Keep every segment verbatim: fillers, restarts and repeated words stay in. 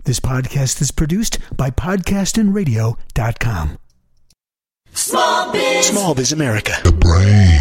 This podcast is produced by podcastin radio dot com. Small Biz. Small Biz America. The brain.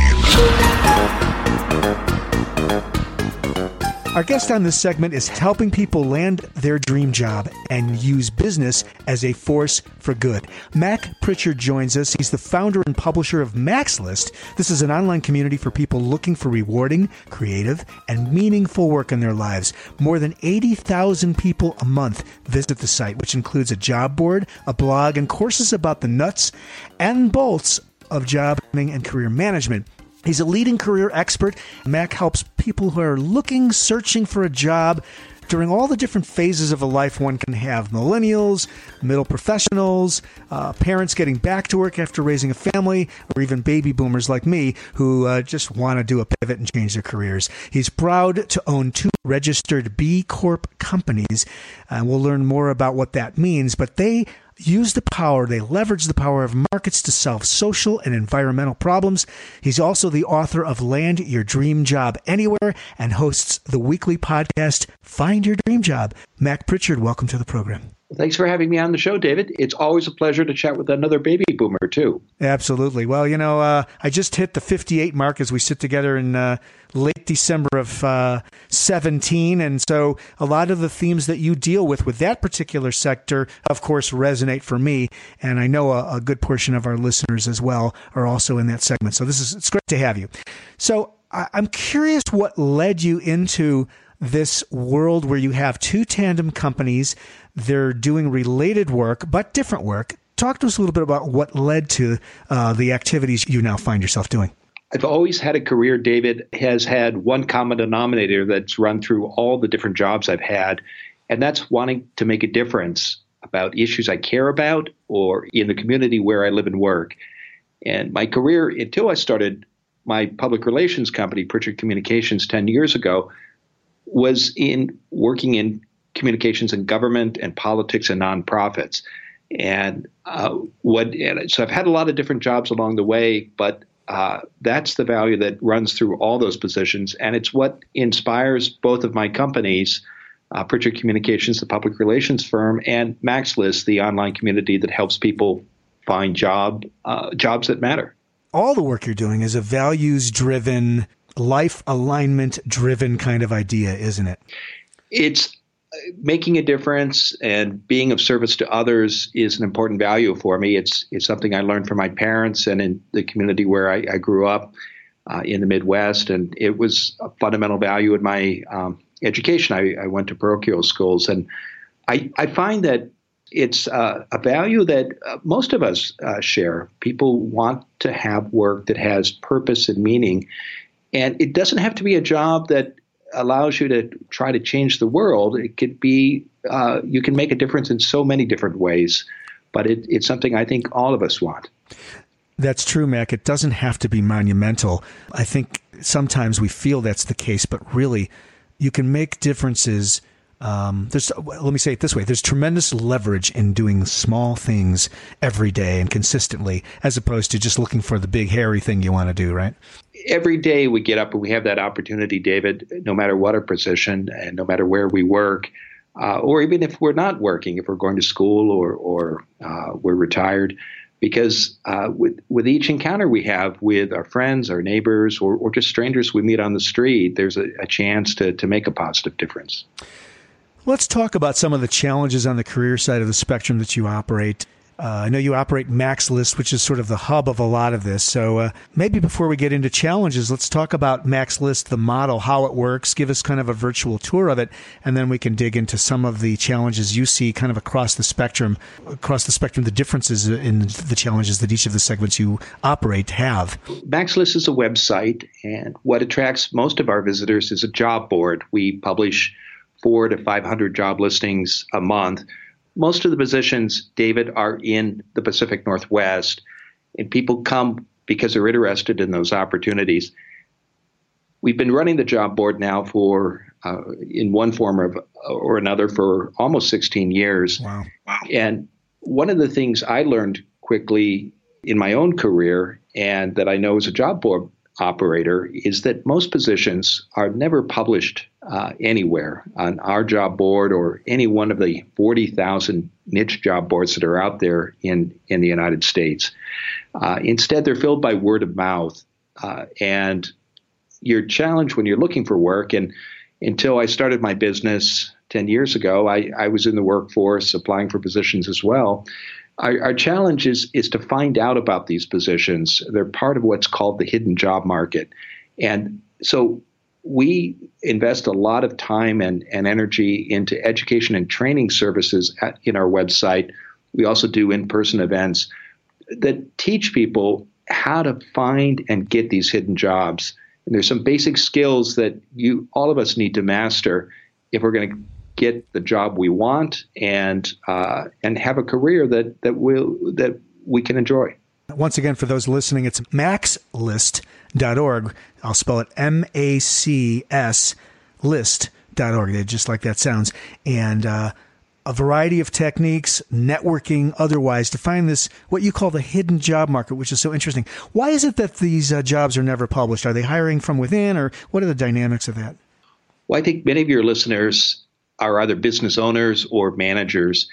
Our guest on this segment is helping people land their dream job and use business as a force for good. Mac Prichard joins us. He's the founder and publisher of MaxList. This is an online community for people looking for rewarding, creative, and meaningful work in their lives. More than eighty thousand people a month visit the site, which includes a job board, a blog, and courses about the nuts and bolts of job and career management. He's a leading career expert. Mac helps people who are looking, searching for a job during all the different phases of a life one can have. Millennials, middle professionals, uh, parents getting back to work after raising a family, or even baby boomers like me who uh, just want to do a pivot and change their careers. He's proud to own two registered B Corp companies, and we'll learn more about what that means, but they use the power, they leverage the power of markets to solve social and environmental problems. He's also the author of Land Your Dream Job Anywhere and hosts the weekly podcast, Find Your Dream Job. Mac Prichard, welcome to the program. Thanks for having me on the show, David. It's always a pleasure to chat with another baby boomer, too. Absolutely. Well, you know, uh, I just hit the fifty-eight mark as we sit together in uh, late December of uh, seventeen. And so a lot of the themes that you deal with with that particular sector, of course, resonate for me. And I know a, a good portion of our listeners as well are also in that segment. So this is it's great to have you. So I, I'm curious what led you into this world where you have two tandem companies. They're doing related work, but different work. Talk to us a little bit about what led to uh, the activities you now find yourself doing. I've always had a career, David, has had one common denominator that's run through all the different jobs I've had, and that's wanting to make a difference about issues I care about or in the community where I live and work. And my career, until I started my public relations company, Prichard Communications, ten years ago, was in working in communications and government and politics and nonprofits. And uh, what and so I've had a lot of different jobs along the way, but uh, that's the value that runs through all those positions. And it's what inspires both of my companies, uh, Prichard Communications, the public relations firm, and MaxList, the online community that helps people find job uh, jobs that matter. All the work you're doing is a values-driven, life alignment-driven kind of idea, isn't it? It's making a difference and being of service to others is an important value for me. It's it's something I learned from my parents and in the community where I, I grew up uh, in the Midwest. And it was a fundamental value in my um, education. I, I went to parochial schools. And I, I find that it's uh, a value that uh, most of us uh, share. People want to have work that has purpose and meaning. And it doesn't have to be a job that allows you to try to change the world. It could be, uh, you can make a difference in so many different ways, but it, it's something I think all of us want. That's true, Mac. It doesn't have to be monumental. I think sometimes we feel that's the case, but really you can make differences. Um, there's, let me say it this way. There's tremendous leverage in doing small things every day and consistently, as opposed to just looking for the big, hairy thing you want to do, right? Every day we get up and we have that opportunity, David, no matter what our position and no matter where we work, uh, or even if we're not working, if we're going to school or, or uh, we're retired, because uh, with, with each encounter we have with our friends, our neighbors, or, or just strangers we meet on the street, there's a, a chance to, to make a positive difference. Let's talk about some of the challenges on the career side of the spectrum that you operate. Uh, I know you operate MaxList, which is sort of the hub of a lot of this. So uh, maybe before we get into challenges, let's talk about MaxList, the model, how it works. Give us kind of a virtual tour of it, and then we can dig into some of the challenges you see kind of across the spectrum, across the spectrum, the differences in the challenges that each of the segments you operate have. MaxList is a website, and what attracts most of our visitors is a job board. We publish four to five hundred job listings a month. Most of the positions, David, are in the Pacific Northwest, and people come because they're interested in those opportunities. We've been running the job board now for, uh, in one form or, or another, for almost sixteen years. Wow. Wow. And one of the things I learned quickly in my own career, and that I know as a job board operator is that most positions are never published uh, anywhere on our job board or any one of the forty thousand niche job boards that are out there in, in the United States. Uh, instead, they're filled by word of mouth. Uh, and your challenge when you're looking for work, and until I started my business ten years ago, I, I was in the workforce applying for positions as well. Our, our challenge is, is to find out about these positions. They're part of what's called the hidden job market. And so we invest a lot of time and, and energy into education and training services at, in our website. We also do in-person events that teach people how to find and get these hidden jobs. And there's some basic skills that you, all of us need to master if we're going to get the job we want and uh, and have a career that that will that we can enjoy. Once again, for those listening, it's macs list dot org. I'll spell it M A C S list dot org, just like that sounds. And uh, a variety of techniques, networking, otherwise, to find this, what you call the hidden job market, which is so interesting. Why is it that these uh, jobs are never published? Are they hiring from within, or what are the dynamics of that? Well, I think many of your listeners are either business owners or managers.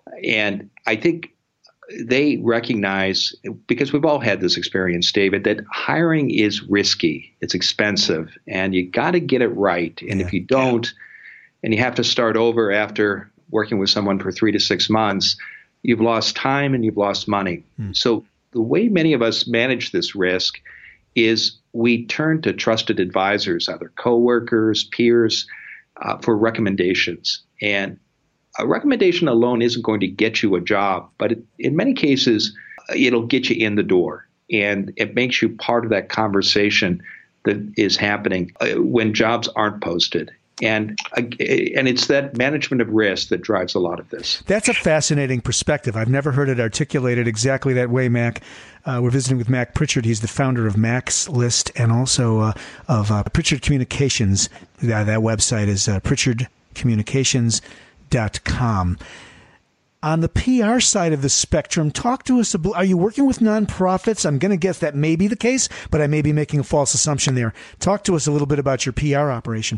And I think they recognize, because we've all had this experience, David, that hiring is risky. It's expensive, and you got to get it right. And yeah. if you don't, and you have to start over after working with someone for three to six months, you've lost time and you've lost money. Hmm. So the way many of us manage this risk is we turn to trusted advisors, either coworkers, peers, Uh, for recommendations. And a recommendation alone isn't going to get you a job, but it, in many cases, it'll get you in the door. And it makes you part of that conversation that is happening uh, when jobs aren't posted. And uh, and it's that management of risk that drives a lot of this. That's a fascinating perspective. I've never heard it articulated exactly that way, Mac. Uh, we're visiting with Mac Prichard. He's the founder of Mac's List and also uh, of uh, Prichard Communications. Uh, that website is uh, prichard communications dot com. On the P R side of the spectrum, talk to us. About, are you working with nonprofits? I'm going to guess that may be the case, but I may be making a false assumption there. Talk to us a little bit about your P R operation.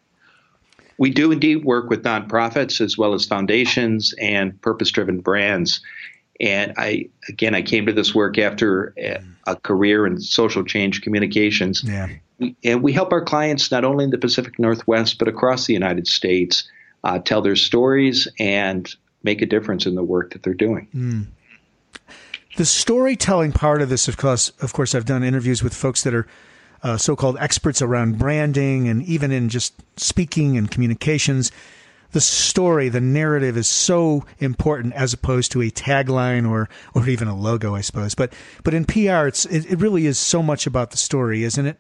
We do indeed work with nonprofits as well as foundations and purpose-driven brands. And I, again, I came to this work after a, a career in social change communications. Yeah. And we help our clients not only in the Pacific Northwest, but across the United States uh, tell their stories and make a difference in the work that they're doing. Mm. The storytelling part of this, of course, of course, I've done interviews with folks that are Uh, so-called experts around branding and even in just speaking and communications. The story, the narrative is so important as opposed to a tagline or or even a logo, I suppose. But but in P R, it's it, it really is so much about the story, isn't it?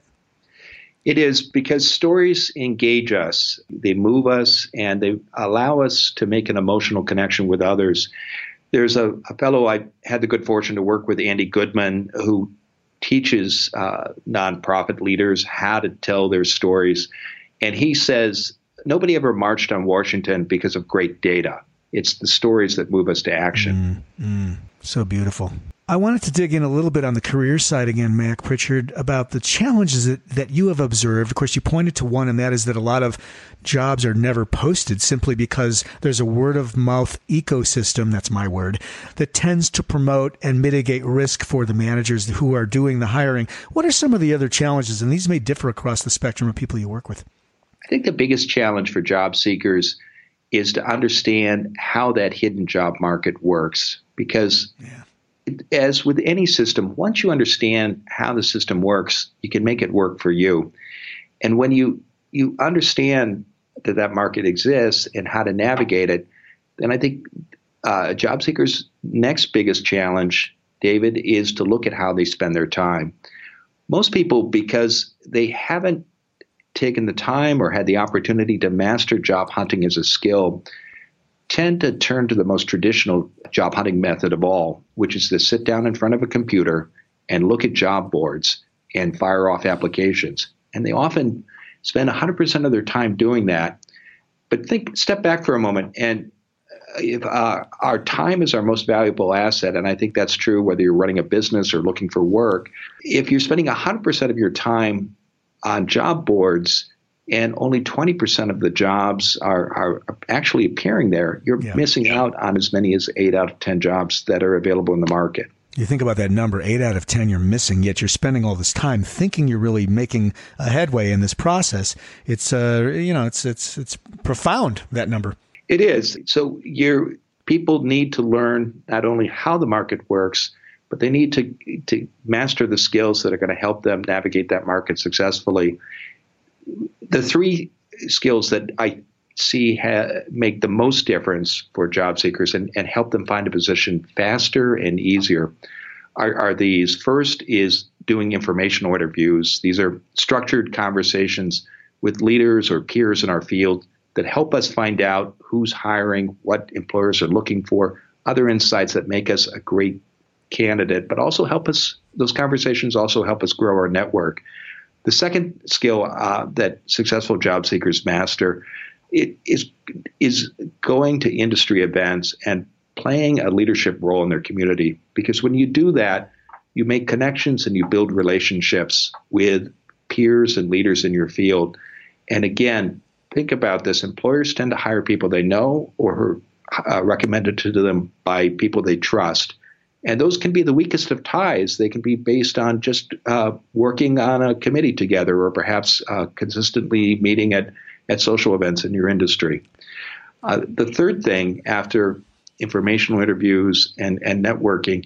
It is, because stories engage us. They move us, and they allow us to make an emotional connection with others. There's a, a fellow I had the good fortune to work with, Andy Goodman, who teaches uh, nonprofit leaders how to tell their stories. And he says, nobody ever marched on Washington because of great data. It's the stories that move us to action. Mm, mm, so beautiful. I wanted to dig in a little bit on the career side again, Mac Prichard, about the challenges that, that you have observed. Of course, you pointed to one, and that is that a lot of jobs are never posted simply because there's a word-of-mouth ecosystem, that's my word, that tends to promote and mitigate risk for the managers who are doing the hiring. What are some of the other challenges? And these may differ across the spectrum of people you work with. I think the biggest challenge for job seekers is to understand how that hidden job market works, because yeah. As with any system, once you understand how the system works, you can make it work for you. And when you you understand that that market exists and how to navigate it, then I think uh, job seekers' next biggest challenge, David, is to look at how they spend their time. Most people, because they haven't taken the time or had the opportunity to master job hunting as a skill, tend to turn to the most traditional job hunting method of all, which is to sit down in front of a computer and look at job boards and fire off applications. And they often spend one hundred percent of their time doing that. But think, step back for a moment and if, uh, our time is our most valuable asset, and I think that's true whether you're running a business or looking for work. If you're spending one hundred percent of your time on job boards and only twenty percent of the jobs are, are actually appearing there, you're yeah. missing out on as many as eight out of ten jobs that are available in the market. You think about that number, eight out of ten you're missing, yet you're spending all this time thinking you're really making a headway in this process. It's, uh, you know, it's it's it's profound, that number. It is. So your people need to learn not only how the market works, but they need to to master the skills that are going to help them navigate that market successfully. The three skills that I see ha- make the most difference for job seekers and, and help them find a position faster and easier are, are these. First is doing informational interviews. These are structured conversations with leaders or peers in our field that help us find out who's hiring, what employers are looking for, other insights that make us a great candidate, but also help us, those conversations also help us grow our network. The second skill uh, that successful job seekers master it is is going to industry events and playing a leadership role in their community. Because when you do that, you make connections and you build relationships with peers and leaders in your field. And again, think about this. Employers tend to hire people they know or are uh, recommended to them by people they trust. And those can be the weakest of ties. They can be based on just uh, working on a committee together or perhaps uh, consistently meeting at at social events in your industry. Uh, the third thing after informational interviews and, and networking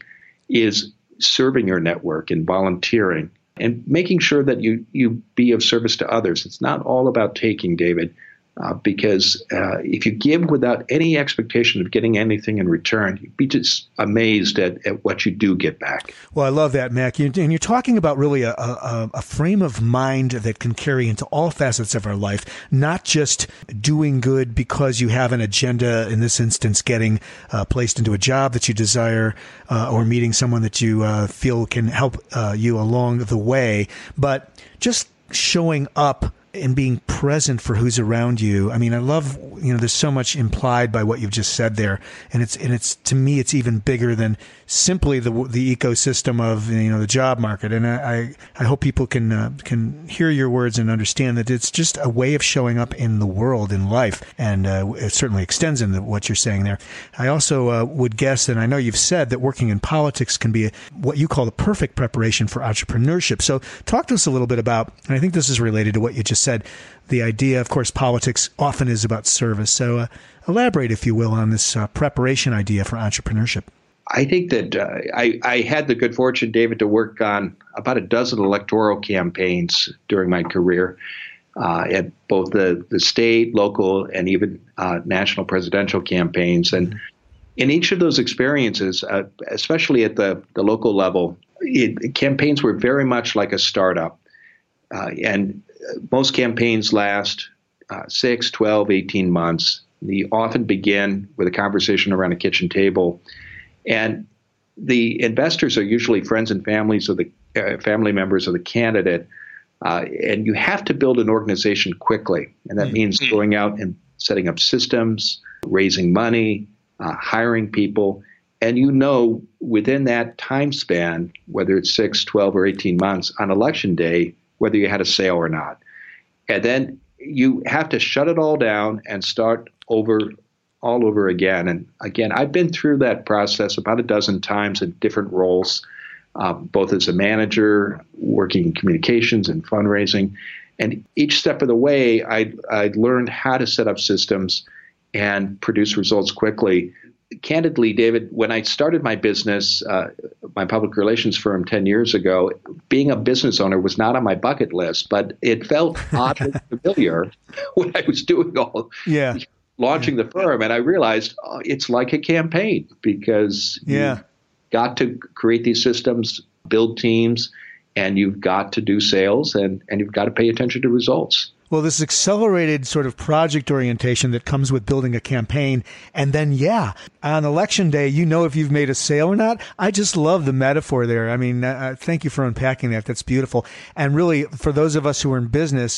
is serving your network and volunteering and making sure that you, you be of service to others. It's not all about taking, David, uh, because uh, if you give without any expectation of getting anything in return, you'd be just amazed at, at what you do get back. Well, I love that, Mac. You, and you're talking about really a, a, a frame of mind that can carry into all facets of our life, not just doing good because you have an agenda, in this instance, getting uh, placed into a job that you desire uh, or meeting someone that you uh, feel can help uh, you along the way, but just showing up and being present for who's around you. I mean, I love, you know, there's so much implied by what you've just said there. And it's, and it's, to me, it's even bigger than simply the, the ecosystem of, you know, the job market. And I, I hope people can, uh, can hear your words and understand that it's just a way of showing up in the world, in life. And, uh, it certainly extends into what you're saying there. I also, uh, would guess, and I know you've said that working in politics can be a, what you call the perfect preparation for entrepreneurship. So talk to us a little bit about, and I think this is related to what you just said, the idea, of course, politics often is about service. So uh, elaborate, if you will, on this uh, preparation idea for entrepreneurship. I think that uh, I, I had the good fortune, David, to work on about a dozen electoral campaigns during my career uh, at both the, the state, local, and even uh, national presidential campaigns. And in each of those experiences, uh, especially at the, the local level, it, campaigns were very much like a startup. Uh, and most campaigns last uh, six, twelve, eighteen months. They often begin with a conversation around a kitchen table. And the investors are usually friends and families of the uh, family members of the candidate. Uh, and you have to build an organization quickly. And that mm-hmm. means going out and setting up systems, raising money, uh, hiring people. And you know, within that time span, whether it's six, twelve, or eighteen months, on election day, whether you had a sale or not. And then you have to shut it all down and start over all over again. And again, I've been through that process about a dozen times in different roles, um, both as a manager, working in communications and fundraising. And each step of the way, I, I learned how to set up systems and produce results quickly. Candidly, David, when I started my business, uh, my public relations firm ten years ago, being a business owner was not on my bucket list, but it felt oddly familiar when I was doing all, yeah. launching yeah. the firm. And I realized oh, it's like a campaign because yeah. you've got to create these systems, build teams, and you've got to do sales, and, and you've got to pay attention to results. Well, this accelerated sort of project orientation that comes with building a campaign. And then, yeah, on election day, you know if you've made a sale or not. I just love the metaphor there. I mean, uh, thank you for unpacking that. That's beautiful. And really, for those of us who are in business,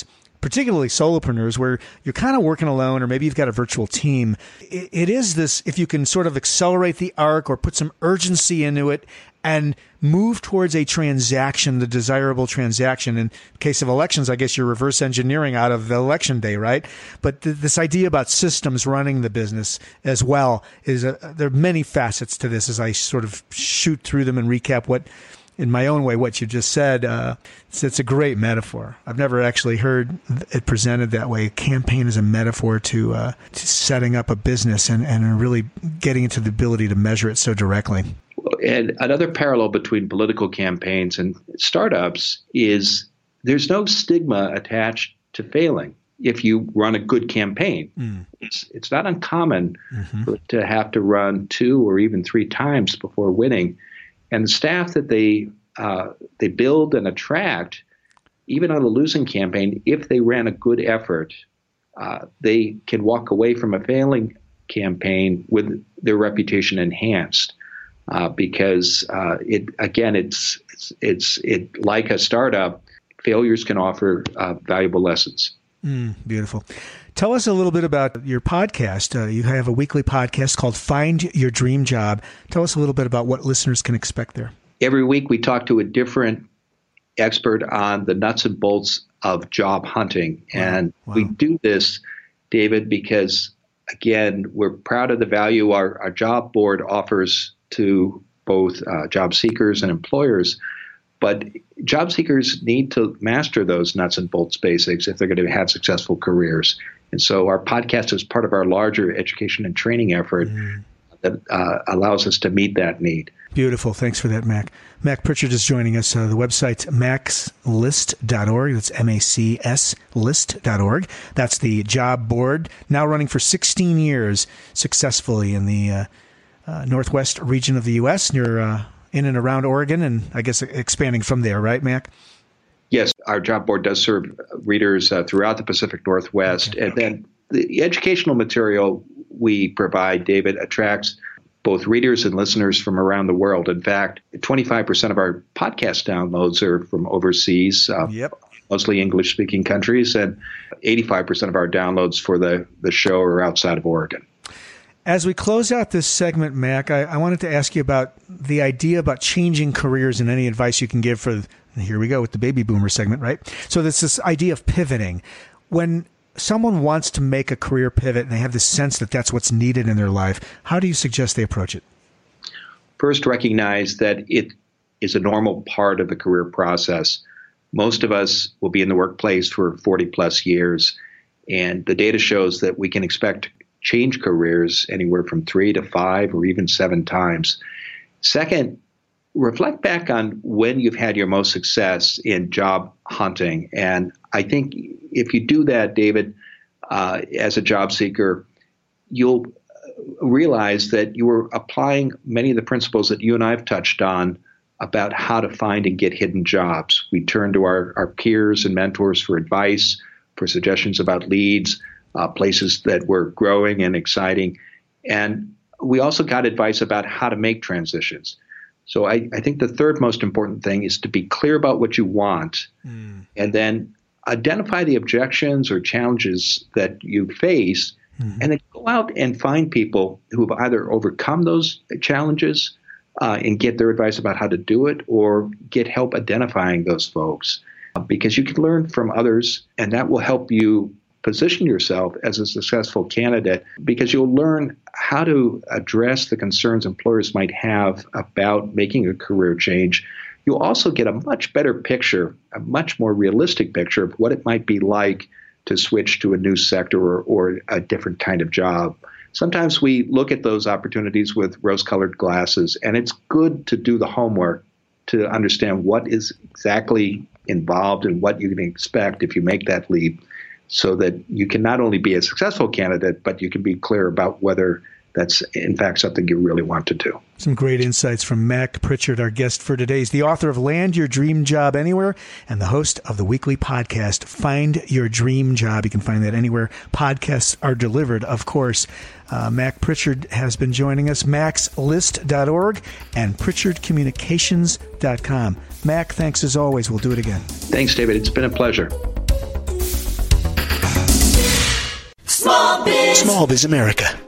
particularly solopreneurs, where you're kind of working alone, or maybe you've got a virtual team. It, it is this, if you can sort of accelerate the arc or put some urgency into it and move towards a transaction, the desirable transaction. In case of elections, I guess you're reverse engineering out of the election day, right? But th- this idea about systems running the business as well is a, there are many facets to this as I sort of shoot through them and recap what, in my own way, what you just said. Uh, it's, it's a great metaphor. I've never actually heard it presented that way. Campaign is a metaphor to, uh, to setting up a business and, and really getting into the ability to measure it so directly. And another parallel between political campaigns and startups is there's no stigma attached to failing if you run a good campaign. Mm. It's it's not uncommon mm-hmm. to have to run two or even three times before winning. And the staff that they uh, they build and attract, even on a losing campaign, if they ran a good effort, uh, they can walk away from a failing campaign with their reputation enhanced. Uh, because uh, it again, it's it's it's it like a startup. Failures can offer uh, valuable lessons. Mm, beautiful. Tell us a little bit about your podcast. Uh, you have a weekly podcast called Find Your Dream Job. Tell us a little bit about what listeners can expect there. Every week we talk to a different expert on the nuts and bolts of job hunting, wow. and wow. we do this, David, because again, we're proud of the value our, our job board offers to both uh, job seekers and employers. But job seekers need to master those nuts and bolts basics if they're going to have successful careers. And so our podcast is part of our larger education and training effort mm. that uh, allows us to meet that need. Beautiful. Thanks for that, Mac. Mac Prichard is joining us. Uh, the website's macs list dot org. That's M A C S list dot org. That's the job board, now running for sixteen years successfully in the uh, uh, northwest region of the U S, near uh, in and around Oregon, and I guess expanding from there, right, Mac? Yes, our job board does serve readers uh, throughout the Pacific Northwest. Okay. And then the educational material we provide, David, attracts both readers and listeners from around the world. In fact, twenty-five percent of our podcast downloads are from overseas, uh, yep. mostly English-speaking countries, and eighty-five percent of our downloads for the, the show are outside of Oregon. As we close out this segment, Mac, I, I wanted to ask you about the idea about changing careers and any advice you can give for, here we go with the baby boomer segment, right? So there's this idea of pivoting. When someone wants to make a career pivot and they have this sense that that's what's needed in their life, how do you suggest they approach it? First, recognize that it is a normal part of the career process. Most of us will be in the workplace for forty plus years, and the data shows that we can expect change careers anywhere from three to five or even seven times. Second, reflect back on when you've had your most success in job hunting. And I think if you do that, David, uh, as a job seeker, you'll realize that you were applying many of the principles that you and I have touched on about how to find and get hidden jobs. We turn to our, our peers and mentors for advice, for suggestions about leads, Uh, places that were growing and exciting. And we also got advice about how to make transitions. So I, I think the third most important thing is to be clear about what you want mm. and then identify the objections or challenges that you face mm-hmm. and then go out and find people who have either overcome those challenges uh, and get their advice about how to do it, or get help identifying those folks, uh, because you can learn from others, and that will help you position yourself as a successful candidate, because you'll learn how to address the concerns employers might have about making a career change. You'll also get a much better picture, a much more realistic picture of what it might be like to switch to a new sector or, or a different kind of job. Sometimes we look at those opportunities with rose-colored glasses, and it's good to do the homework to understand what is exactly involved and what you can expect if you make that leap, so that you can not only be a successful candidate, but you can be clear about whether that's, in fact, something you really want to do. Some great insights from Mac Prichard, our guest for today. He's the author of Land Your Dream Job Anywhere and the host of the weekly podcast, Find Your Dream Job. You can find that anywhere podcasts are delivered, of course. Uh, Mac Prichard has been joining us, macs list dot org and prichard communications dot com. Mac, thanks as always. We'll do it again. Thanks, David. It's been a pleasure. Biz. Small Biz America.